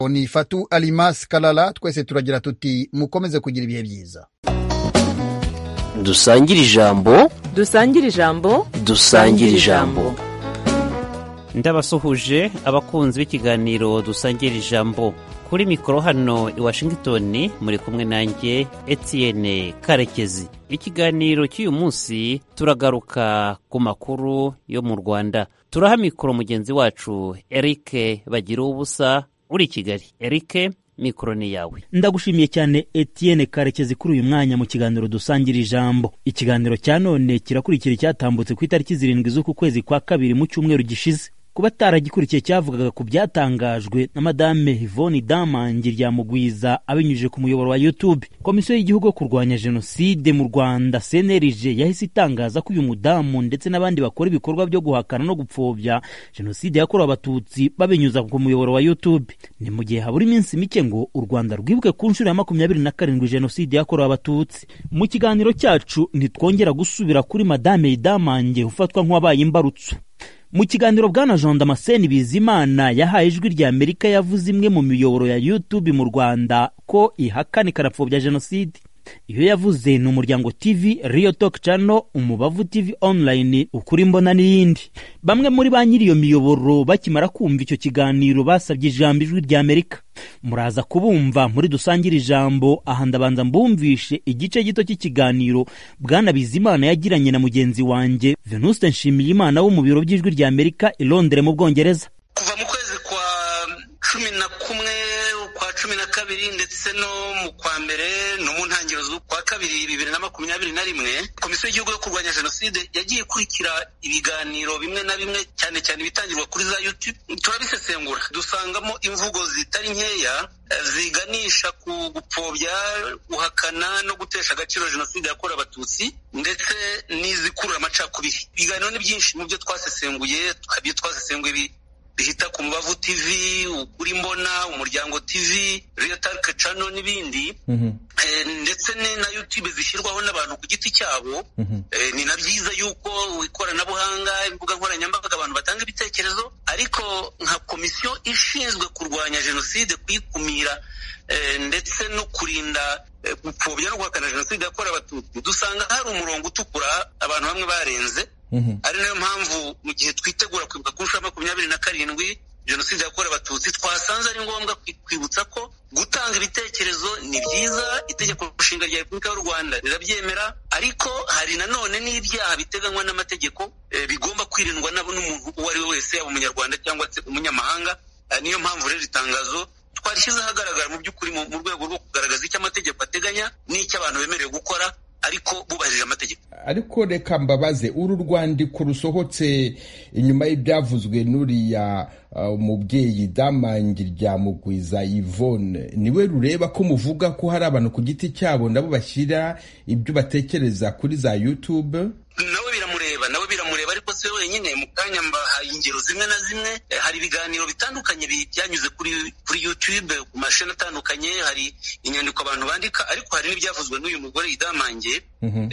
Ni Fatu Alimas Kalala, twese turagira tuti mukomeze kugira ibihe byiza. Dusangire ijambo, dusangire ijambo, dusangire ijambo. Ndabasuhuje abakunzi b'ikiganiro dusangira ijambo. Kuri mikoro hano i Washington muri kumwe nanjye Etienne Karekezi. Ikiganiro cy'uyu munsi turagaruka ku makuru yo mu Rwanda. Turaha mikoro mugenzi wacu Eric Bagira ubusa uri Kigali. Eric, mikoro ni yawe. Ndagushimiye cyane Etienne Karekezi kuri uyu mwanya mu kiganiro dusangira ijambo. Ikiganiro cya none kirakurikira cyatambutse ku itariki 7 z'uku kwezi kwa kabiri mu cyumweru gishize. Kuba taragikurikiye cyavugaga ku byatangajwe na Madame Yvonne Damangi Ryamugwiza abinyujije ku muyoboro wa YouTube. Komisiyo y'igihugu yo kurwanya jenoside mu Rwanda CNRG yahise itangaza ko uyu mudamu ndetse n'abandi bakora ibikorwa byo guhakana no gupfobya jenoside yakorewe abatutsi babinyuza ku muyoboro wa YouTube. Ni mu gihe habura iminsi mike ngo u Rwanda rwibuke ku nshuro ya 27 jenoside yakorewe abatutsi. Mu kiganiro cyacu ntitwongera gusubira kuri Madame Damangi ufatwa nk'wabaye imbarutso. Mu kiganiro bwana Jean Damascene Bizimana yahaye ijwi rya Amerika yavuze imwe mu miyoboro ya YouTube mu Rwanda ko ihakana ikanapfobya jenoside. Iyo yavuze ni Umuryango TV, Real Talk Channel, Umubavu TV Online, Ukuri Mbona n'iyindi. Bamwe muri ba nyiri iyo miyoboro bakimara kumva icyo kiganiro basabye ijambo ijwi rya Amerika. Muraza kubumva muri dusangira ijambo. Aha ndabanza mbumvishe igice gito cy'ikiganiro bwana Bizimana yagiranye na mugenzi wanjye Venuste Nshimiyimana wo mu biro by'ijwi rya Amerika i Londres mu Bwongereza. Kuva mu kwezi kwa 11 kwa 12 ndetse no mu kwa mbere no mu ntangiriro z'ukwa kabiri 2021 Komisiyo y'igihugu yo kurwanya jenoside yagiye kurikira ibiganiro bimwe na bimwe cyane cyane bitangirwa kuri za YouTube. Turabisesengura dusangamo imvugo zitari nkeya ziganisha ku gupfobya, guhakana no gutesha agaciro jenoside yakorewe abatutsi ndetse n'izikurura amacakubiri. Ibiganiro ni byinshi mu byo twasesenguye, bihita ku Mubavu TV, Ukuri Mbona, Umuryango TV, Real Talk Channel n'ibindi. Ndetse na YouTube zishyirwaho n'abantu ku giti cyabo. Ni na byiza yuko ikoranabuhanga, imbuga nkoranyambaga abantu batanga ibitekerezo, ariko nka komisiyo ishinzwe kurwanya jenoside, kuyikumira ndetse no kurinda gupfobya no guhakana jenoside yakorewe abatutsi, dusanga hari umurongo utukura abantu bamwe barenze. Ari nayo mpamvu mu gihe twitegura kwibuka ku nshuro 27 jenoside yakorewe abatutsi twasanze ari ngombwa kwibutsa ko gutanga ibitekerezo ni byiza, itegeko nshinga rya Repubulika y'u Rwanda rirabyemera, ariko hari nanone n'ibyaha biteganywa n'amategeko bigomba kwirindwa n'umuntu uwo ari we wese, yaba umunyarwanda cyangwa se umunyamahanga. Niyo mpamvu rero itangazo twarishyize ahagaragara mu by'ukuri mu rwego rwo kugaragaza icyo amategeko ateganya n'icyo abantu bemerewe gukora ariko bubahirije amategeko. Ariko reka mbabaze, uru rwandiko rusohotse inyuma y'ibyavuzwe n'uriya umubyeyi Damangi Ryamugwiza Yvonne, niwe rureba ko muvuga ko hari abantu ku giti cyabo nabo bashyira ibyo batekereza kuri za YouTube? Nawe biramureba ariko si wenyine. Mu kanya mbahaye ingero zimwe na zimwe. Hari ibiganiro bitandukanye byanyuze kuri YouTube ku mashini atandukanye, hari inyandiko abantu bandika, ariko hari n'ibyavuzwe n'uyu mugore Damangi.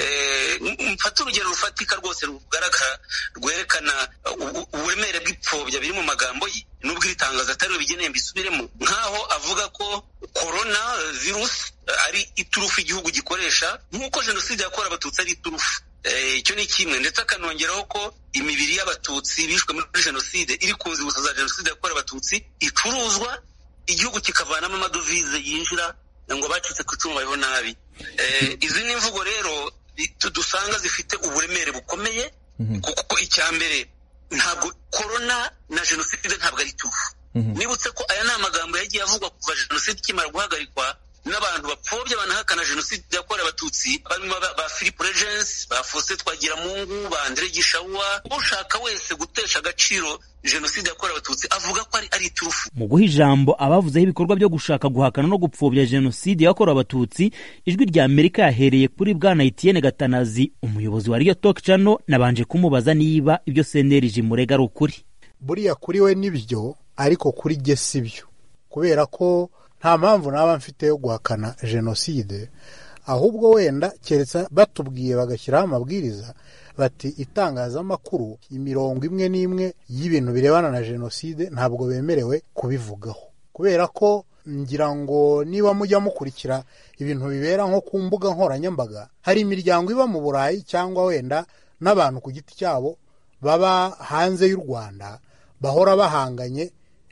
Mfata urugero rufatika rwose rugaragara rwerekana uburemere bw'ipfobya biri mu magambo ye, nubwo iri tangazo atari we bigeneye mbisubiremo, nkaho avuga ko corona virus ari iturufu igihugu gikoresha nk'uko jenoside yakorewe abatutsi ari iturufu. Icyo ni kimwe, ndetse akanongeraho ko imibiri y'abatutsi bishwe muri jenoside iri ku nzibutso za jenoside yakorewe abatutsi icuruzwa, igihugu kikavanamo amadovize yinjira ngo bacitse ku icumu bariho nabi. Izi ni imvugo rero dusanga zifite uburemere bukomeye, kuko icya mbere ntabwo corona na jenoside ntabwo ari turufu. Nibutse ko aya ni amagambo yagiye avugwa kuva jenoside ikimara guhagarikwa n'abantu bapfobya banahakana jenoside yakorewe abatutsi, barimo ba Philippe Regency, ba Faustin Twagiramungu, ba André Gishawa. Ushaka wese gutesha agaciro jenoside yakorewe abatutsi avuga ko ari iturufu. Mu guha ijambo abavuzeho ibikorwa byo gushaka guhakana no gupfobya jenoside yakorewe abatutsi, ijwi rya Amerika yahereye kuri bwana Etienne Gatanazi, umuyobozi wa Real Talk Channel, nabanje kumubaza niba ibyo CNRG murega ari ukuri. Buriya kuri we nibyo, ariko kuri jye sibyo, kubera ko nta mpamvu naba mfite yo guhakana jenoside, ahubwo wenda keretse batubwiye bagashyiraho amabwiriza bati itangazamakuru imirongo imwe n'imwe y'ibintu birebana na jenoside ntabwo bemerewe kubivugaho. kubera ko ngira ngo niba mujya mukurikira ibintu bibera nko ku mbuga nkoranyambaga, hari imiryango iba mu Burayi cyangwa wenda n'abantu ku giti cyabo baba hanze y'u Rwanda bahora bahanganye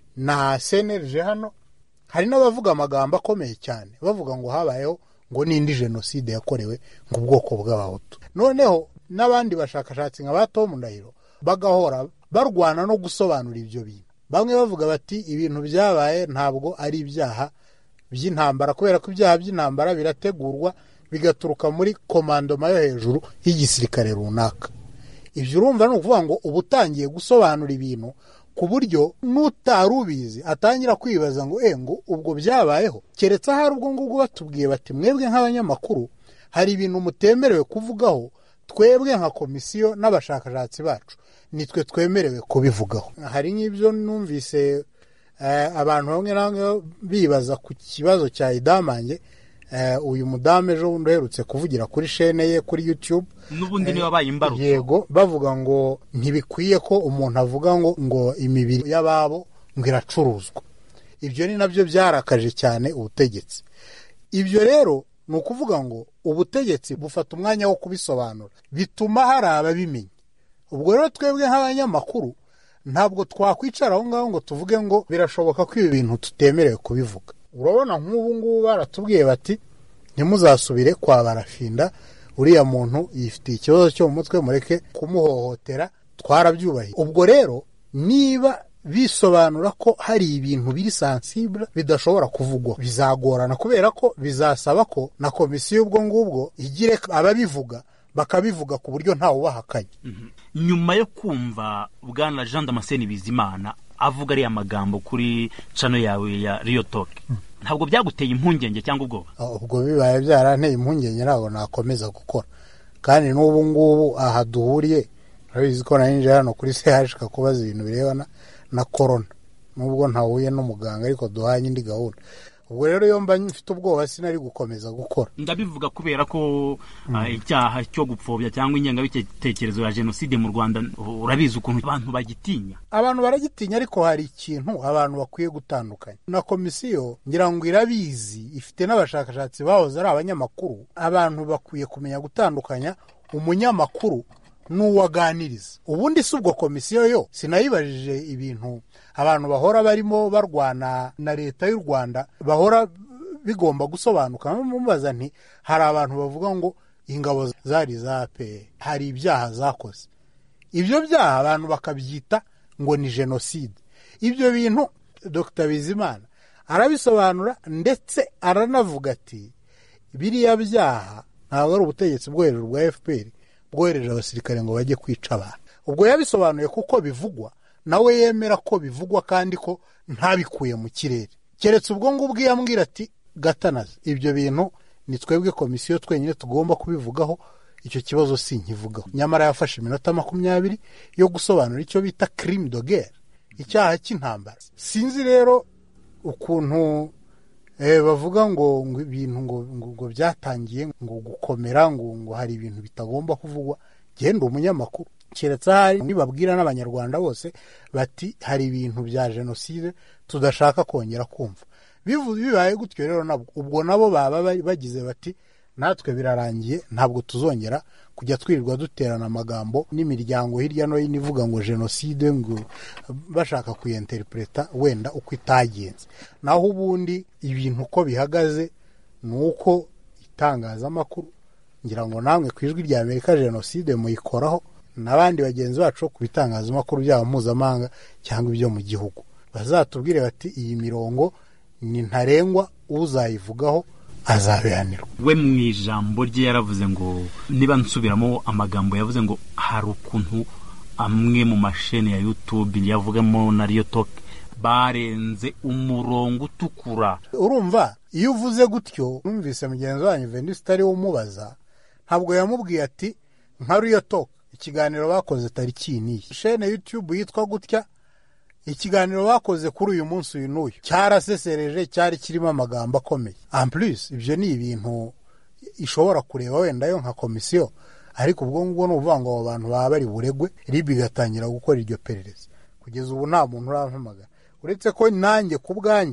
na CNLG hano. Hari n'abavuga amagambo akomeye cyane bavuga ngo habayeho ngo n'indi jenoside yakorewe ngo ubwoko bw'abahutu. Noneho n'abandi bashakashatsi nka ba Tom Ndahiro bagahora barwana no gusobanura ibyo bintu. Bamwe bavuga bati ibintu byabaye ntabwo ari ibyaha by'intambara, kubera ko ibyaha by'intambara birategurwa bigaturuka muri komandoma yo hejuru y'igisirikare runaka. Ibyo urumva ni ukuvuga ngo uba utangiye gusobanura ibintu ku buryo n'utari ubizi atangira kwibaza ngo ngo ubwo byabayeho. Keretse ahari ubwo ngubwo batubwiye bati mwebwe nk'abanyamakuru hari ibintu mutemerewe kuvugaho, twebwe nka komisiyo n'abashakashatsi bacu nitwe twemerewe kubivugaho. Hari nk'ibyo numvise abantu bamwe na bamwe bibaza ku kibazo cya Idamange. Uyu mudamu ejo bundi uherutse kuvugira kuri shene ye kuri YouTube, n'ubundi niba baye imbarutso, yego, bavuga ngo ntibikwiye ko umuntu avuga ngo imibiri y'ababo ngo iracuruzwa. Ibyo ni nabyo byarakaje cyane ubutegetsi. Ibyo rero ni ukuvuga ngo ubutegetsi bufata umwanya wo kubisobanura, bituma hari ababimenya. Ubwo rero twebwe nk'abanyamakuru ntabwo twakwicara aho ngaho ngo tuvuge ngo birashoboka ko ibi bintu tutemerewe kubivuga. Urabona nk'ubu ngubu baratubwiye bati ntimuzasubire kwa Barafinda, uriya muntu yifitiye ikibazo cyo mu mutwe, mureke kumuhohotera, twarabyubahiye. Ubwo rero niba bisobanura ko hari ibintu biri sensible bidashobora kuvugwa, bizagorana, kubera ko bizasaba ko na komisiyo ubwo ngubwo igire ababivuga bakabivuga ku buryo ntawe ubahakanye. Nyuma yo kumva bwana Jean Damascene Bizimana avuga ari amagambo kuri channel yawe ya Rio Talk, ntabwo byaguteye impungenge cyangwa ubwoba? Ubwo bibaye byaranteye impungenge, ntabwo nakomeza gukora. Kandi n'ubu ngubu aha duhuriye urabizi ko narinje hano kuri CH kubaza ibintu birebana na corona, nubwo ntahuye n'umuganga ariko duhanye indi gahunda. Ubwo rero iyo mba mfite ubwoba sinari gukomeza gukora. Ndabivuga kubera ko icyaha cyo gupfobya cyangwa ingengabitekerezo ya jenoside mu Rwanda urabizi ukuntu abantu bagitinya. Abantu baragitinya, ariko hari ikintu abantu bakwiye gutandukanya. Na komisiyo ngira ngo irabizi, ifite n'abashakashatsi bahoze ari abanyamakuru. Abantu bakwiye kumenya gutandukanya umunyamakuru n'uwaganiriza. Ubundi si ubwo komisiyo yo sinayibajije ibintu abantu bahora barimo barwana na leta y'u Rwanda bahora bigomba gusobanuka. Mubaza nti hari abantu bavuga ngo ingabo zari za APR hari ibyaha zakoze, ibyo byaha abantu bakabyita ngo ni jenoside. Ibyo bintu Dr. Bizimana arabisobanura, ndetse aranavuga ati biriya byaha ntabwo ari ubutegetsi bwo hejuru bwa FPR bwohereje abasirikare ngo bajye kwica abantu. Ubwo yabisobanuye kuko bivugwa, nawe yemera ko bivugwa kandi ko ntabikuye mu kirere. Keretse ubwo ngubwo yambwira ati gatanaza ibyo bintu ni twebwe komisiyo twenyine tugomba kubivugaho, icyo kibazo sinkivugaho. Nyamara yafashe iminota 20 yo gusobanura icyo bita crime de guerre, icyaha cy'intambara. Sinzi rero ukuntu bavuga ngo ibintu ngo byatangiye ngo gukomera ngo hari ibintu bitagomba kuvugwa. Genda umunyamakuru, keretse hari nibabwira n'abanyarwanda bose bati hari ibintu bya jenoside tudashaka kongera kumva. Bibaye gutyo rero nabwo ubwo nabo baba bagize bati natwe birarangiye, ntabwo tuzongera kujya twirirwa duterana amagambo n'imiryango hirya no hino ivuga ngo jenoside, ngo bashaka kuyinterpreta wenda uko itagenze. Naho ubundi ibintu uko bihagaze nuko itangazamakuru, ngira ngo namwe kwijwi rya Amerika jenoside muyikoraho, n'abandi bagenzi bacu ku bitangazamakuru byabo mpuzamahanga cyangwa ibyo mu gihugu bazatubwire bati iyi mirongo ni ntarengwa, uzayivugaho azabihanirwa. We mu ijambo rye yaravuze ngo, niba nsubiramo amagambo yavuze ngo hari ukuntu amwe mu mashene ya YouTube yavugamo na Rio Talk barenze umurongo utukura. Urumva iyo uvuze gutyo, numvise mugenzi wanyu Venuste ari umubaza, ntabwo yamubwiye ati nka Rio Talk ikiganiro bakoze tariki niyi shene YouTube yitwa gutya, ikiganiro bakoze kuri uyu munsi uyu n'uyu cyarasesereje, cyari kirimo amagambo akomeye. En plus ibyo ni ibintu ishobora kureba wenda yo nka komisiyo, ariko ubwo ngubwo n'uvuga ngo abantu baba bari buregwe, RIB igatangira gukora iryo perereza. Kugeza ubu nta muntu urampamagara, uretse ko nanjye ku bwanjye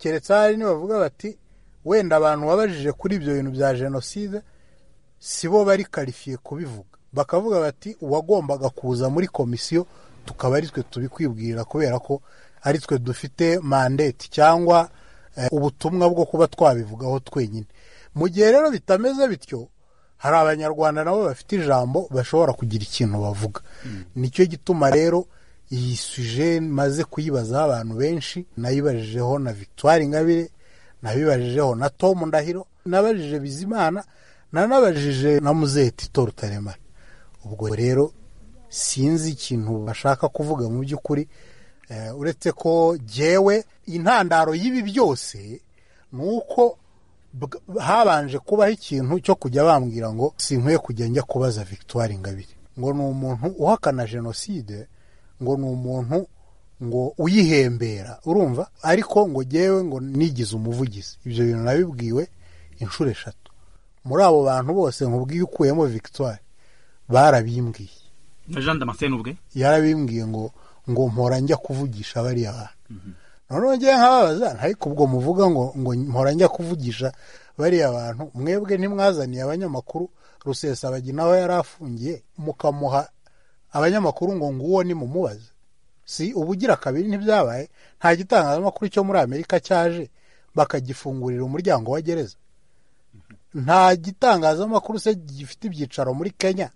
keretse hari nibavuga bati wenda abantu babajije kuri ibyo bintu bya jenoside si bo bari karifiye kubivuga, bakavuga bati uwagombaga kuza muri komisiyo tukaba ari twe tubikwibwira kubera ko ari twe dufite mandate cyangwa ubutumwa bwo kuba twabivugaho twenyine. Mu gihe rero bitameze bityo, hari abanyarwanda nabo bafite ijambo bashobora kugira ikintu bavuga. Nicyo gituma rero iyi suje maze kuyibazaho abantu benshi, nayibajijeho na Victoire Ingabire, nabibajijeho na Tom Ndahiro, nabajije Bizimana, nanabajije na Muzehe Tito Rutaremara. Ubwo rero sinzi ikintu bashaka kuvuga mu by'ukuri, uretse ko jewe intandaro y'ibi byose nuko habanje kubaho ikintu cyo kujya bambwira ngo sinkwiye kujya njya kubaza Victoire Ingabire ngo ni umuntu uhakana jenoside, ngo ni umuntu ngo uyihembera, urumva, ariko ngo jewe ngo nigize umuvugizi. Ibyo bintu nabibwiwe inshuro 3. Muri abo bantu bose nkubwiye ukuyemo Victoire barabimbwiye na Jean Damascene ubwe yarabimbwiye ngo mpora njya kuvugisha bariya bantu. Noneho ngiye nkababaza, ariko ubwo muvuga ngo mpora njya kuvugisha bariya bantu, mwebwe ntimwazaniye abanyamakuru Rusesabagina aho yari afungiye mukamuha abanyamakuru ngo nguwo ni mumubaze? Si ubugira kabiri ntibyabaye? Nta gitangazamakuru cyo muri Amerika cyaje bakagifungurira umuryango wa gereza? Nta gitangazamakuru se gifite ibyicaro muri Kenya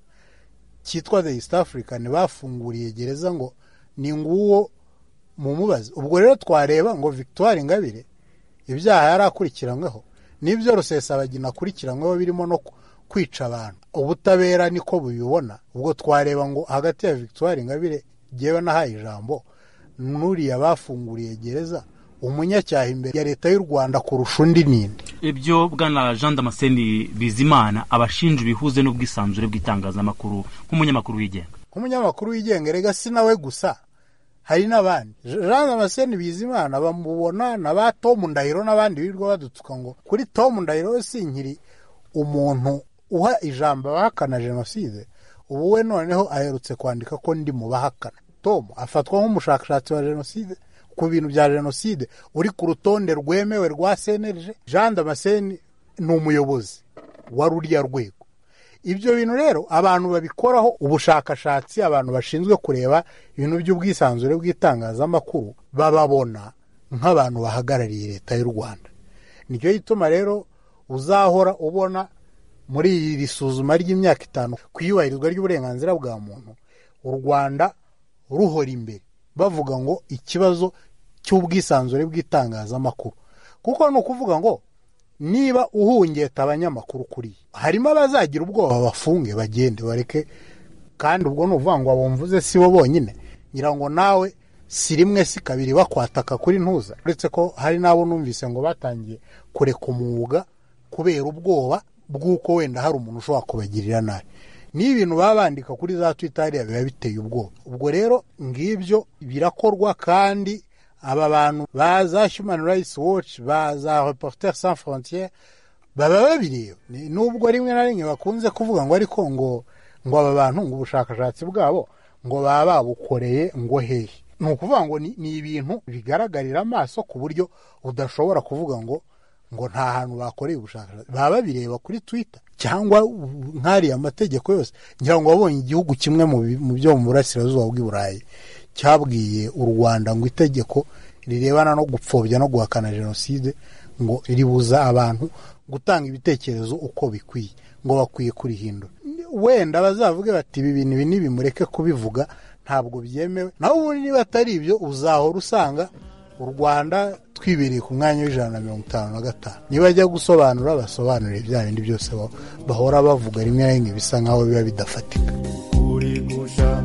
cyitwa The East African bafunguriye gereza ngo ni nguwo mumubaze? Ubwo rero twareba ngo Victoire Ingabire ibyaha yari akurikiranyweho n'ibyo Rusesabagina akurikiranyweho birimo no kwica abantu, ubutabera niko bubibona. Ubwo twareba ngo hagati ya Victoire Ingabire jewe nahaye ijambo nuriya bafunguriye gereza, umunyacyaha imbere ya leta y'u Rwanda kurusha undi ninde? Ibyo bwana Jean Damascene Bizimana abashinja bihuze n'ubwisanzure bw'itangazamakuru nk'umunyamakuru wigenga. Nk'umunyamakuru wigenga rega si nawe gusa, hari n'abandi. Jean Damascene Bizimana bamubona na ba Tom Ndahiro n'abandi birirwa badutuka ngo kuri Tom Ndahiro sinkiri umuntu uha ijambo abahakana jenoside. Ubu we noneho aherutse kwandika ko ndi mu bahakana. Tom afatwa nk'umushakashatsi wa jenoside ku bintu bya jenoside uri ku rutonde rwemewe rwa CNLG. Jean Damascene ni umuyobozi wa ruriya rwego. Ibyo bintu rero abantu babikoraho ubushakashatsi, abantu bashinzwe kureba ibintu by'ubwisanzure bw'itangazamakuru bababona nk'abantu bahagarariye leta y'u Rwanda. Nicyo gituma rero uzahora ubona muri iri suzuma ry'imyaka 5 kwiyubahirizwa ry'uburenganzira bwa muntu u Rwanda ruhora imbere bavuga ngo ikibazo cy'ubwisanzure bw'itangazamakuru. Kuko no kuvuga ngo niba uhungeta abanyamakuru kuri harimo abazagira ubwoba bafunge bagende bareke, kandi ubwo nuvuga ngo abumvuze si bo bonyine, ngira ngo nawe si rimwe si kabiri bakwataka kuri ntuza. Uretse ko hari nabo numvise ngo batangiye kureka umwuga kubera ubwoba bw'uko wenda hari umuntu ushobora kubagirira nabi. Ni ibintu babandika kuri za Twitter biba biteye ubwoba. Ubwo rero ngibyo birakorwa, kandi aba bantu baza Human Rights Watch, baza Reporters Sans Frontières baba babireba. Nubwo rimwe na rimwe bakunze kuvuga ngo ariko ngo aba bantu ngo ubushakashatsi bwabo ngo baba babukoreye ngo hehe. Ni ukuvuga ngo ni ibintu bigaragarira amaso ku buryo udashobora kuvuga ngo nta hantu bakoreye ubushakashatsi. Baba babireba kuri Twitter cyangwa nkari amategeko yose. Ngira ngo wabonye igihugu kimwe mu byo mu burasirazuba bw'i Burayi cyabwiye u Rwanda ngo itegeko rirebana no gupfobya no guhakana jenoside ngo ribuza abantu gutanga ibitekerezo uko bikwiye, ngo bakwiye kurihindura. Wenda bazavuge bati ibi bintu nibimureke kubivuga ntabwo byemewe. Naho ubundi niba atari ibyo uzahora usanga u Rwanda twibereye ku mwanya w'155. Niba ajya gusobanura basobanurire bya bindi byose bahora bavuga rimwe na rimwe bisa nkaho biba bidafatika. Uri gusha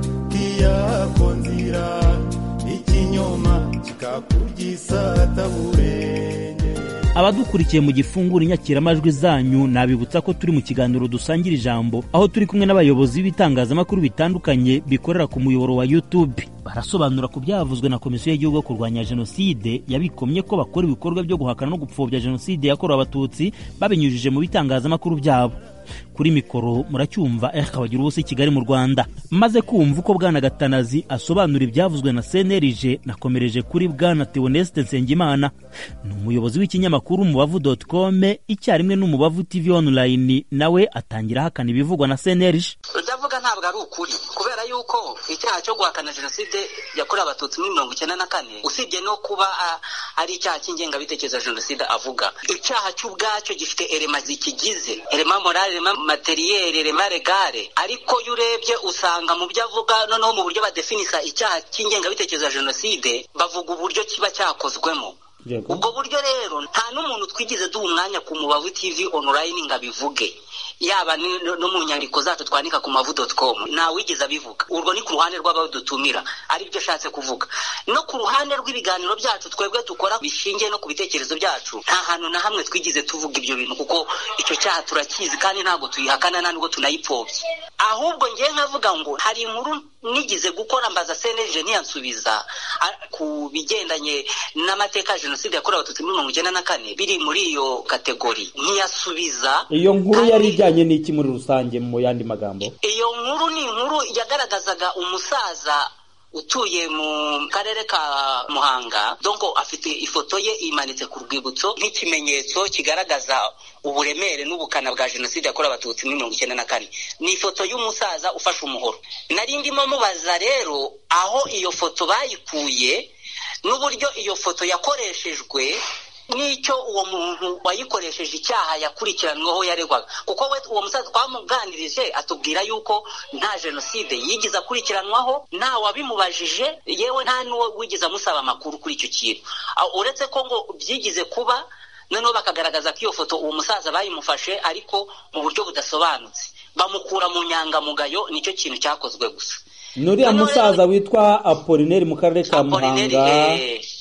kiyakonzira ikinyoma kikakurgisa taburenge. Abadukurikiye mu gifungura inyakiramajwi zanyu nabibutsa ko turi mu kiganiro dusangira ijambo, aho turi kumwe n'abayobozi b'ibitangazamakuru bitandukanye bikorera ku muyoboro wa YouTube. Barasobanura ku byavuzwe na Komisiyo y'Igihugu yo kurwanya Jenoside yabikomye ko bakora ibikorwa byo guhakana no gupfobya jenoside yakorewe Abatutsi babinyujije mu bitangazamakuru byabo. kuri mikoro muracyumva bagira ubusa i Kigali mu Rwanda. Maze kumva uko Bwana Gatanazi asobanura ibyavuzwe na CNLG, nakomereje kuri Bwana Theoneste Nsengimana, ni umuyobozi w'ikinyamakuru Umubavu.com icyarimwe n'Umubavu TV online, nawe atangira hakana ibivugwa na CNLG. Ndavuga ntabwo ari ukuri, kubera yuko icyaha cyo guhakana jenoside yakorewe abatutsi muri 1994 usibye no kuba ari icyaha cy'ingengabitekerezo ya jenoside avuga, icyaha cy'ubwacyo gifite elema zikigize, elema morale, elema materiel, elema legale, ariko yurebye usanga mu byo avuga noneho mu buryo badefinisa icyaha cy'ingengabitekerezo ya jenoside bavuga uburyo kiba cyakozwemo. Ubwo buryo rero nta n'umuntu twigize duha umwanya ku Mubavu TV online ngo abivuge, yaba no mu nyandiko zacu twandika ku Mubavu.com nta wigeze abivuga. Urwo ni ku ruhande rw'abadutumira, ari byo shatse kuvuga. No ku ruhande rw'ibiganiro byacu twebwe dukora bishingiye no ku bitekerezo byacu, nta hantu na hamwe twigize tuvuga ibyo bintu, kuko icyo cyaha turakizi kandi ntabwo tuyihakana ntabwo tunayipfobye. Ahubwo ngiye nkavuga ngo hari inkuru nigize gukora mbaza CNLG ntiyansubiza ku bigendanye n'amateka jenoside yakorewe abatutsi muri 1994 biri muri iyo kategori, ntiyasubiza. Iyo nkuru yari ijyanye n'iki muri rusange mu yandi magambo? Iyo nkuru ni inkuru yagaragazaga umusaza utuye mu karere ka Muhanga, donko afite ifoto ye imanitse ku rwibutso nk'ikimenyetso kigaragaza uburemere n'ubukana bwa jenoside yakorewe abatutsi muri 1994. Ni ifoto y'umusaza ufashe umuhoro. Nari ndimo mubaza rero aho iyo foto bayikuye n'uburyo iyo foto yakoreshejwe n'icyo uwo muntu wayikoresheje icyaha yakurikiranweho yaregwaga, kuko we uwo musaza twamuganirije atubwira yuko nta jenoside yigize akurikiranwaho, nta wabimubajije, yewe nta n'uwo wigize amusaba amakuru kuri icyo kintu, uretse ko ngo byigize kuba noneho bakagaragaza ko iyo foto uwo musaza bayimufashe ariko mu buryo budasobanutse, bamukura mu nyangamugayo. Nicyo kintu cyakozwe gusa. Nuriya musaza witwa Apollinaire mu karere ka Muhanga.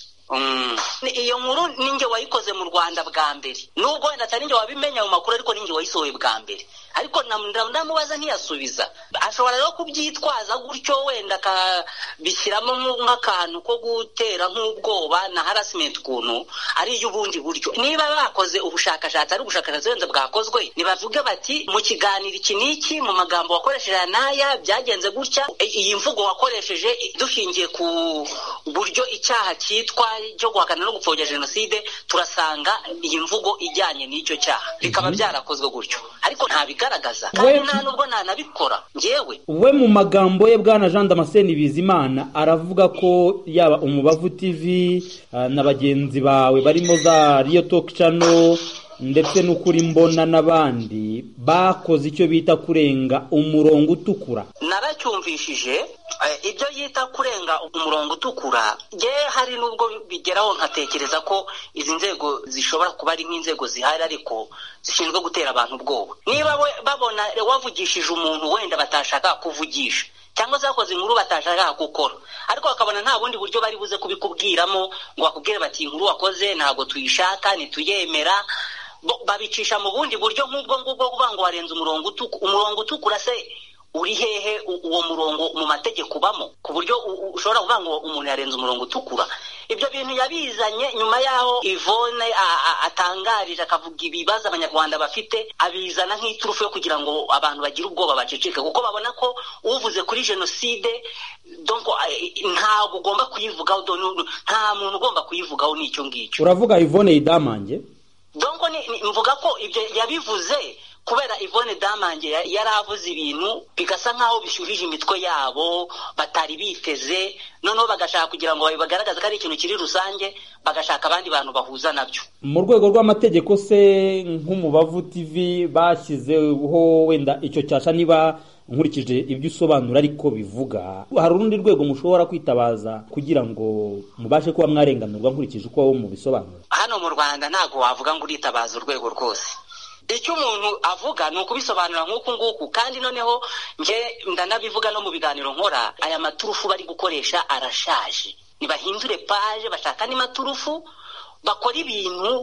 Iyo nkuru ninjye wayikoze mu Rwanda bwa mbere, nubwo wenda atari ninjye wabimenya mu makuru, ariko ninjye wayisohoye bwa mbere. Ariko ndamubaza ntiyasubiza. Ashobora rero kubyitwaza gutyo, wenda akabishyiramo nk'akantu ko gutera nk'ubwoba na harassment kuntu ari y'ubundi buryo. Niba bakoze ubushakashatsi ari ubushakashatsi wenda bwakozwe, nibavuge bati mu kiganiro iki n'iki mu magambo wakoresheje n'aya byagenze gutya, iyi mvugo wakoresheje dushingiye ku buryo icyaha cyitwa cyo guhakana no gupfobya jenoside turasanga iyi mvugo ijyanye n'icyo cyaha, bikaba byarakozwe gutyo, ariko nta bigaragaza kandi nta nubwo nanabikora njyewe. We mu magambo ye Bwana Jean Damascene Bizimana aravuga ko yaba Umubavu TV na bagenzi bawe barimo za Rio Talk Channel ndetse n'ukuri mbona n'abandi bakoze icyo bita kurenga umurongo utukura. Naracyumvishije ibyo yita kurenga umurongo utukura, hari nubwo bigeraho nkatekereza ko izi nzego zishobora kuba ari nk'inzego zihari ariko zishinzwe gutera abantu ubwoba. Niba babona wavugishije umuntu wenda batashaka kuvugisha, cyangwa se bakoze inkuru batashaka gukora, ariko bakabona nta bundi buryo bari buze kubikubwiramo ngo bakubwire bati inkuru wakoze ntabwo tuyishaka ntituyemera, babicisha mu bundi buryo nk'ubwo ngubwo kuvuga ngo warenze umurongo utukura. Se uri hehe uwo murongo mu mategeko ubamo ku buryo ushobora kuvuga ngo umuntu yarenze umurongo utukura? Ibyo bintu yabizanye nyuma yaho Yvonne atangarije akavuga ibibazo abanyarwanda bafite, abizana nk'iturufu yo kugira ngo abantu bagire ubwoba baceceke, kuko babona ko uvuze kuri jenoside donc ntabwo ugomba kuyivugaho, nta muntu ugomba kuyivugaho n'icyo ngicyo. Uravuga Yvonne Damange? Donc mvuga ko ibyo yabivuze kubera Yvonne Damange yaravuze ibintu bigasa nkaho bishyurije imitwe yabo batari biteze, noneho bagashaka kugira ngo bagaragaze ko ari ikintu kiri rusange, bagashaka abandi bantu bahuza nabyo. Mu rwego rw'amategeko se nk'Umubavu TV bashyizeho wenda icyo cyasha, niba nkurikije ibyo usobanura ariko bivuga, hari urundi rwego mushobora kwitabaza kugira ngo mubashe kuba mwarenganurwa nkurikije uko mu bisobanura? Hano mu Rwanda ntago wavuga ngo uritabaza urwego rwose. Icyo umuntu avuga ni ukubisobanura nk'uku nguku, kandi noneho nje ndanabivuga no mu biganiro nkora, aya maturufu bari gukoresha arashaje. Nibahindure page, bashaka ni maturufu, bakora ibintu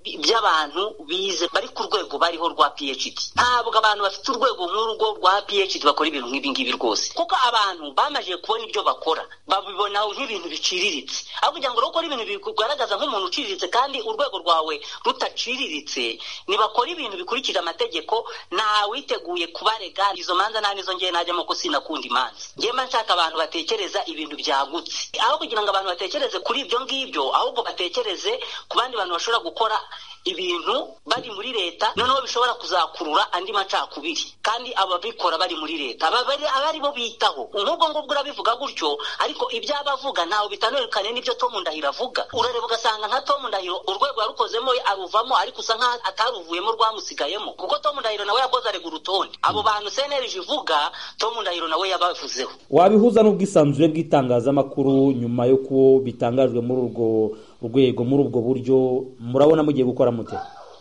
by'abantu bize bari ku rwego bariho rwa PhD. Ntabwo abantu bafite urwego nk'urugo rwa PhD bakora ibintu nk'ibi ngibi rwose, kuko abantu bamaze kubona ibyo bakora babibona nk'ibintu biciriritse. Aho kugira ngo ukore ibintu bikugaragaza nk'umuntu uciriritse kandi urwego rwawe rutaciriritse, nibakora ibintu bikurikije amategeko. Nta witeguye kubarega izo manza nta nizo ngiye najyamo ko sinakunda imanza. Ngiye mba nshaka abantu batekereza ibintu byagutse, aho kugira ngo abantu batekereze kuri ibyo ngibyo, ahubwo batekereze ku bandi bantu bashobora gukora ibintu bari muri leta noneho bishobora kuzakurura andi macakubiri, kandi ababikora bari muri leta abari bo bitaho. Nk'ubwo ngubwo urabivuga gutyo, ariko ibyo abavuga ntawe bitanukanye n'ibyo Tom Ndahiro avuga. Urareba ugasanga nka Tom Ndahiro urwego yarukozemo aruvamo, ariko usa nka ataruvuyemo rwamusigayemo, kuko Tom Ndahiro nawe yakoze arega urutonde. Abo bantu CNLG ivuga Tom Ndahiro nawe yabavuzeho. Wabihuza n'ubwisanzure bw'itangazamakuru nyuma yo ko bitangajwe muri urwo rwego, muri ubwo buryo murabona mugiye gukora mute?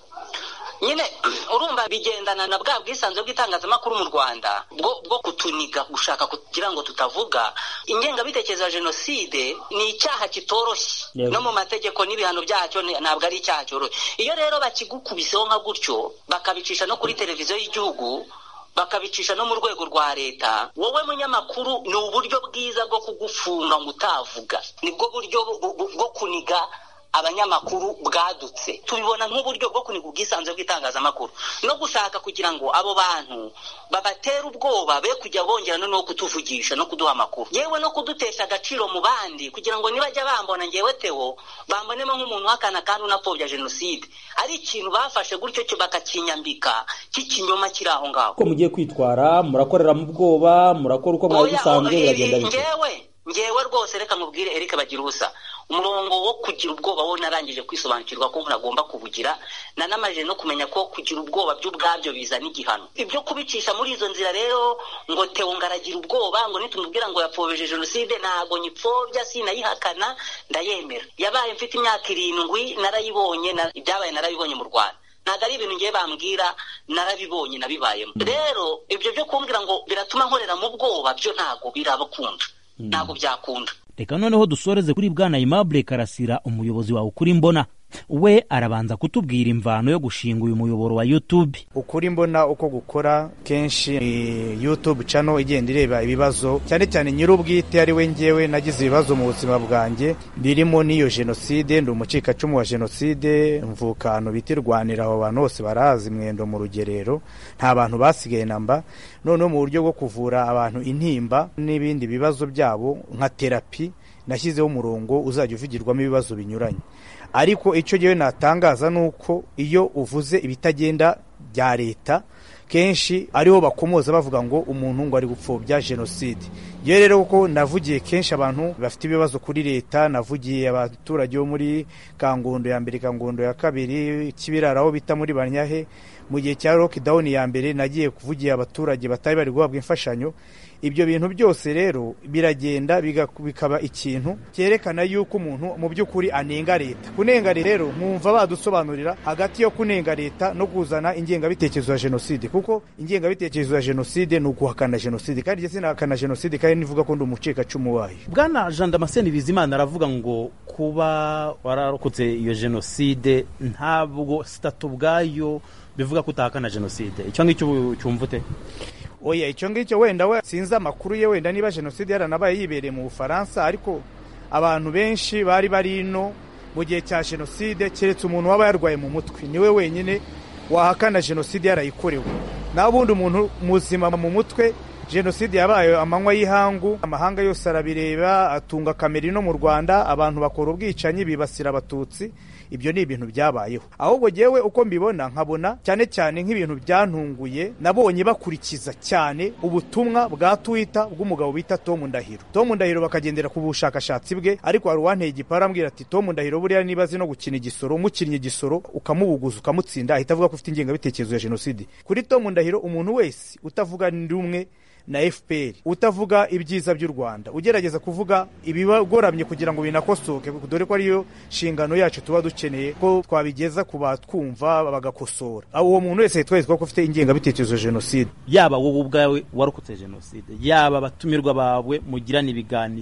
Nyine urumva bigendana na bwa bwisanzure bw'itangazamakuru mu Rwanda bwo kutuniga, gushaka kugira ngo tutavuga. Ingengabitekerezo ya jenoside ni icyaha kitoroshye, no mu mategeko n'ibihano byacyo ntabwo ari icyaha cyoroshye. Iyo rero bakigukubiseho nka gutyo, bakabicisha no kuri televiziyo y'igihugu, bakabicisha no mu rwego rwa leta, wowe munyamakuru, ni uburyo bwiza bwo kugufunga ngo utavuga. Nibwo buryo bwo kuniga abanyamakuru bwadutse. Tubibona nk'uburyo bwo kuniga ubwisanzure bw'itangazamakuru no gushaka kugira ngo abo bantu babatera ubwoba, be kujya bongera no kutuvugisha no kuduha amakuru, yewe no kudutesha agaciro mu bandi, kugira ngo nibajya bambona ngewe Theo bambonemo nk'umuntu wakana kandi unapfobya jenoside. Ari ikintu bafashe gutyo cyo bakakinyambika k'ikinyoma kiri aho ngaho. Ko mugiye kwitwara, murakorera mu bwoba, murakora uko mwabisanzwe biragenda bite? Ngewe rwose reka mubwire Eric Bagirusa, umurongo wo kugira ubwoba wo narangije kwisobanukirwa ko umuntu agomba kubugira, nanamaje no kumenya ko kugira ubwoba by'ubwabyo bizana igihano. Ibyo kubicisha muri izo nzira rero ngo Theo ngaragira ubwoba, ngo nitumubwira ngo yapfobeje jenoside, ntago nyipfobya, sinayihakana, ndayemera. Yabaye mfite imyaka 7 narayibonye, ibyabaye narabibonye mu Rwanda. Ntago ari ibintu ngiye bambwira, narabibonye nabibayemo. Rero ibyo byo kumbwira ngo biratuma nkorera mu bwoba, byo ntago birabakunda, ntago byakunda. Reka noneho dusoreze kuri Bwana Aimable Karasira, umuyobozi wawe Ukuri Mbona. We arabanza kutubwira imvano yo gushinga uyu muyoboro wa YouTube. Ukuri Mbona uko gukora kenshi YouTube channel igenda ireba ibibazo, cyane cyane nyir'ubwite ari we ngewe nagize ibibazo mu buzima bwanjye birimo n'iyo jenoside. Ndi umucikacumu wa jenoside, mvukano bitirwanira abo bantu bose barazi Mwendo mu Rugerero, nta bantu basigaye namba. None mu buryo bwo kuvura abantu intimba n'ibindi bibazo byabo nka terapi, nashyizeho umurongo uzajya uvugirwamo ibibazo binyuranye. Ariko icyo gihe natangaza nuko iyo uvuze ibitagenda bya leta kenshi ariho bakomoza bavuga ngo umuntu ngo ari gupfobya jenoside. Ye rero uko navugiye kenshi abantu bafite ibibazo kuri leta, navugiye abaturage bo muri Kangondo ya mbere, Kangondo ya kabiri, Kibiraraho bita muri Banyahe. Mu gihe cya lockdown ya mbere nagiye kuvugira abaturage batari bari guhabwa imfashanyo. Ibyo bintu byose rero biragenda bikaba ikintu cyerekana yuko umuntu mu by'ukuri anenga leta. Kunenga rero mwumva badusobanurira hagati yo kunenga leta no kuzana ingengabitekerezo ya jenoside, kuko ingengabitekerezo ya jenoside ni uguhakana jenoside, kandi jye sinahakana jenoside kandi nivuga ko ndi umucikacumu wayo. Bwana Jean Damascene Bizimana aravuga ngo kuba wararokotse iyo jenoside ntabwo statu bwayo bivuga kutahakana jenoside. Icyo ngicyo cyumvute? Oya, icyo ngicyo wenda we sinza makuru ye, wenda niba jenoside yaranabaye yibereye mu Bufaransa, ariko abantu benshi bari barino mu gihe cya jenoside, keretse umuntu waba yarwaye mu mutwe niwe wenyine wahakana jenoside yarayikorewe. Nabundi umuntu muzima mu mutwe jenoside yabaye amanywa y'ihangu, amahanga yose arabireba, atunga kamera no mu Rwanda, abantu bakora ubwicanyi bibasira abatutsi. Ibyo ni ibintu byabayeho. Ahubwo jewe uko mbibona nkabona cyane cyane nk'ibintu byantunguye, nabonye bakurikiza cyane ubutumwa bwa Twitter bw'umugabo bita Tom Ndahiro. Tom Ndahiro bakagendera ku bushakashatsi bwe, ariko hari uwanteye igipara ambwira ati Tom Ndahiro buriya nibazi no gukina igisoro, mukinnye igisoro ukamubuguza ukamutsinda, ahita avuga ko ufite ingengabitekerezo ya jenoside. Kuri Tom Ndahiro umuntu wese utavuga ndi umwe na FPR, utavuga ibyiza by'u Rwanda, ugerageza kuvuga ibibagoramye kugira ngo binakosoke, dore ko ariyo shingano yacu tuba dukeneye ko twabigeza ku batwumva bagakosora. Uwo muntu wese twese ko ufite ingengabitekerezo ya jenoside, yaba wowe ubwawe warokotse jenoside, yaba batumirwa bawe mugirana ibiganiro,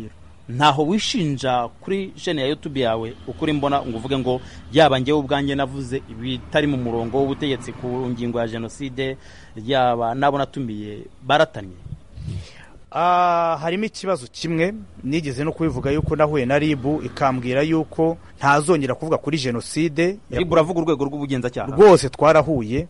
ntaho wishinja kuri chaîne ya YouTube yawe ukuri mbona ngo uvuge ngo yaba ngewe ubwanjye navuze ibitari mu murongo w'ubutegetsi ku ngingo ya genocide, yaba nabo natumiye baratanye? Harimo ikibazo kimwe nigeze no kubivuga yuko nahuye na RIB ikambwira yuko ntazongera kuvuga kuri genocide. RIB uravuga urwego rw'ubugenzacyaha? Rwose twarahuye,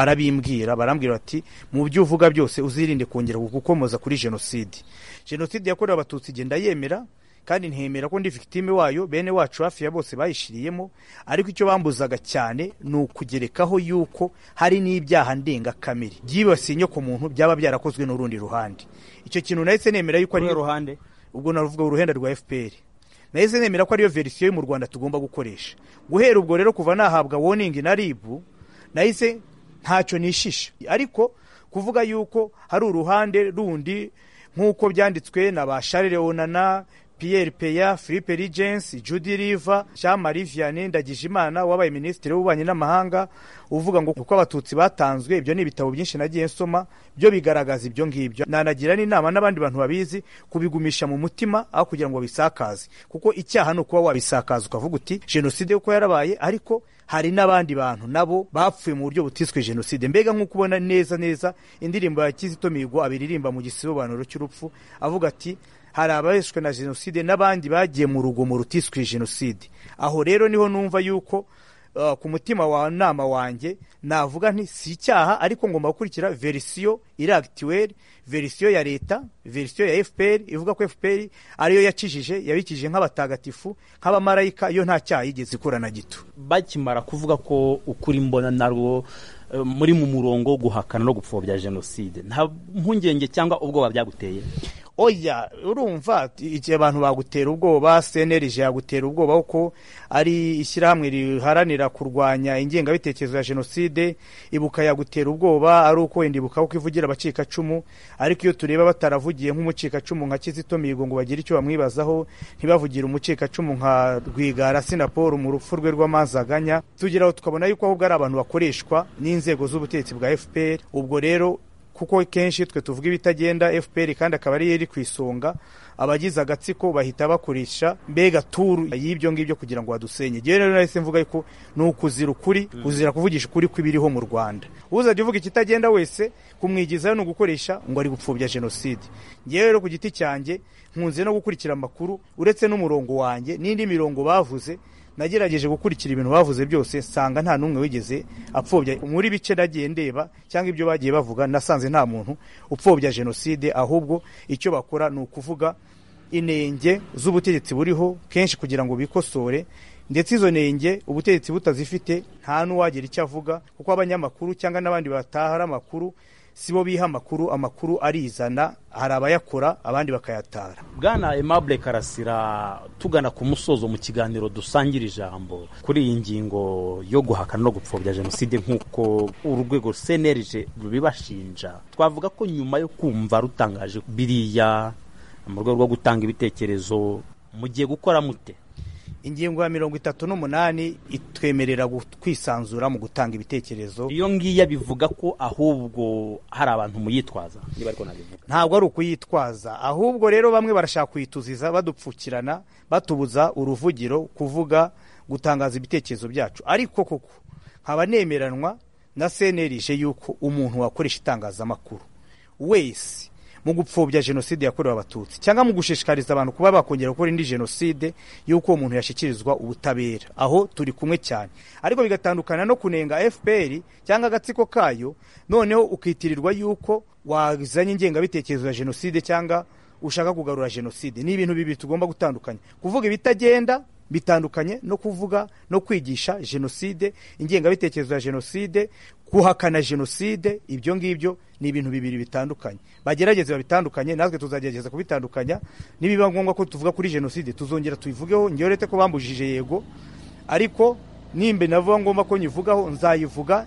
barambwira bati mu byo uvuga byose uzirinde kongera gukomoza kuri genocide. Genocide yakorewe abatutsi igenda yemera, kandi ntemera ko ndi victime wayo, bene wacu hafi ya bose bayishiriyemo, ariko icyo bambuzaga cyane ni ukugerekaho yuko hari n'ibyaha ndengakamere byibasiye inyoko muntu byaba byarakozwe n'urundi ruhande. Icyo kintu nahise nemera yuko ari ruhande, ubwo naruvuga uruhenda rwa FPR, nahise nemera ko ariyo verisiyo yo mu Rwanda tugomba gukoresha. Guhera ubwo rero kuva nahabwa warning na RIB, nahise ntacyo nishisha, ariko kuvuga yuko hari uruhande rundi nk'uko byanditswe na ba Charles Onana, Pierre Peya, Philippe Rigens, Judy Riva, Jean-Marie Vianney Ndagijimana wabaye ministre w'ububanyi n'amahanga, uvuga ngo uko abatutsi batanzwe. Ibyo ni ibitabo byinshi nagiye nsoma byo bigaragaza ibyo ngibyo. Nanagira n'inama n'abandi bantu babizi kubigumisha mu mutima aho kugira ngo bisakaze, kuko icyaha no kuba wabisakaza ukavuga uti genocide uko yarabaye, ariko hari n'abandi bantu nabo bapfuye mu buryo butiswe genocide. Mbega nk'uko ubona neza indirimbo ya Kizito Mihigo abiririmba mu gisobanuro cy'urupfu avuga ati hari abaheshwe na genocide n'abandi bagiye mu rugomo rutiswe genocide. Aho rero niho numva yuko ku mutima wa nama wanjye navuga nti si icyaha, ariko ngomba gukurikira verisiyo iri actuelle, verisiyo ya leta, verisiyo ya FPR ivuga ko FPR ariyo yabikije nk'abatagatifu nk'abamarayika, iyo nta cyaha yigeze ikora na gito. Bakimara kuvuga ko ukuri mbona narwo muri mu murongo guhakana no gupfobya genocide, nta mpungenge cyangwa ubwoba byaguteye? Oya, urumva igihe abantu bagutera ubwoba, CNLG yagutera ubwoba uko ari ishyirahamwe riharanira kurwanya ingengabitekerezo ya genocide, Ibuka yagutera ubwoba ari uko wenda Ibuka uko ivugira abacikacumu, ariko iyo tureba bataravugiye nk'umucikacumu nka Kizito Mihigo ngo bagire icyo bamwibazaho, ntibavugire umucikacumu nka Rwigara Sinaporo mu rupfu rwe rw'amazaganya, tugeraho tukabona yuko ahubwo ari abantu bakoreshwa n'inzego z'ubutegetsi bwa FPR. Ubwo rero kuko kenshi twe tuvuga ibitagenda FPR kandi akaba ari yeri kwisonga, abagize agatsiko bahita bakoresha mbega turu y'ibyo ngibyo kugira ngo badusenye. Giye rero nahise mvuga yuko n'ukuzira ukuri, uzira kuvugisha ukuri kw'ibiriho mu Rwanda. Uzajya uvuga ikitagenda wese kumwigizayo no gukoresha ngo ari gupfobya genocide. Giye rero ku giti cyanjye nkunze no gukurikira amakuru, uretse n'umurongo wanjye n'indi mirongo bavuze, nagerageje gukurikira ibintu bavuze byose, nsanga nta numwe wigeze apfobya. Muri bice nagiye ndeba cyangwa ibyo bagiye bavuga, nasanze nta muntu upfobya genocide, ahubwo icyo bakora ni ukuvuga inenge z'ubutegetsi buriho kenshi kugira ngo bikosore, ndetse izo nenge ubutegetsi butazifite nta n'uwagira icyo avuga, kuko abanyamakuru cyangwa n'abandi batahara amakuru sibo biha amakuru arizana, hari abayakora abandi bakayatara. Bwana Aimable Karasira, tugana ku musozo mu kiganiro dusangira ijambo kuri iyi ngingo yo guhakana no gupfobya genocide nk'uko urwego CNLG rubibashinja, twavuga ko nyuma yo kumva rutangaje biriya mu rwego rwo gutanga ibitekerezo mugiye gukora mute? Ingingo ya 38 itwemerera kwisanzura mu gutanga ibitekerezo. Iyo ngiya bivuga ko ahubwo hari abantu muyitwaza, niba ariko nabivuga. Ntabwo ari ukuyitwaza, ahubwo rero bamwe barashaka kuyituziza badupfukirana, batubuza uruvugiro kuvuga, gutangaza ibitekerezo byacu. Ariko koko nkaba nemeranwa na CNLG yuko umuntu wakoresha itangazamakuru wese mu gupfobya genocide yakorewe abatutsi cyangwa mu gushishikariza abantu kuba bakongera gukora indi genocide, yuko umuntu yashyikirizwa ubutabera. Aho turi kumwe cyane, ariko bigatandukana no kunenga FPR cyangwa agatsiko kayo, noneho ukitirirwa yuko wazanye ingengabitekerezo ya genocide cyangwa ushaka kugarura genocide. Ni ibintu bibi tugomba gutandukanya. Kuvuga ibitagenda bitandukanye no kuvuga no kwigisha genocide, ingengabitekerezo ya genocide, kuhakana genocide. Ibyo ngibyo ni ibintu bibiri bitandukanye. Bagerageze babitandukanye, natwe tuzagerageza kubitandukanya. Nibiba ngombwa ko tuvuga kuri genocide tuzongera tuyivugeho, ngiyorete ko bambujije yego, ariko nimbe navuga ngomba ko nyivugaho nzayivuga,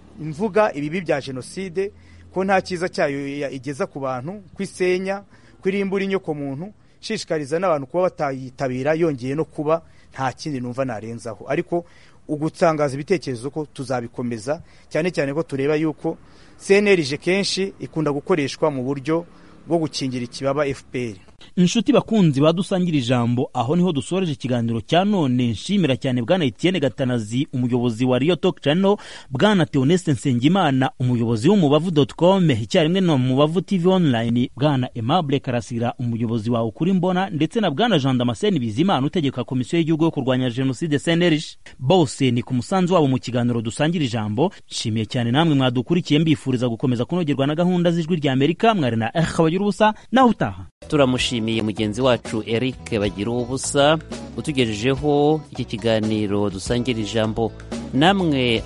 mvuga ibibi bya genocide, ko nta cyiza cyayo igeza ku bantu, kwisenya, kwirimbura inyoko muntu, shishikariza n'abantu kuba batayitabira, yongeye no kuba nta kindi numva narenzaho. Ariko ugutangaza ibitekerezo ko tuzabikomeza, cyane cyane ko tureba yuko CNLG kenshi ikunda gukoreshwa mu buryo bwo gukingira ikibaba FPR. inshuti bakunzi badusangira ijambo, aho niho dusoreje ikiganiro cya none. Nshimira cyane bwana Etienne Gatanazi, umuyobozi wa Rio Talk Channel, bwana Theoneste Nsengimana, umuyobozi w'umubavu.com icyarimwe na Umubavu TV Online, bwana Aimable Karasira, umuyobozi wa Ukuri Mbona, ndetse na bwana Jean Damascene Bizimana utegeka komisiyo y'igihugu yo kurwanya jenoside CNRG. Bose ni ku musanzu wabo mu kiganiro dusangira ijambo. Nshimiye cyane namwe mwadukurikiye, mbifuriza gukomeza kunogerwa na gahunda z'ijwi rya Amerika. Mwari na bagira ubusa naho utaha. Turamushimiye mugenzi wacu Eric bagira ubusa utugejejeho iki kiganiro dusangira ijambo. Namwe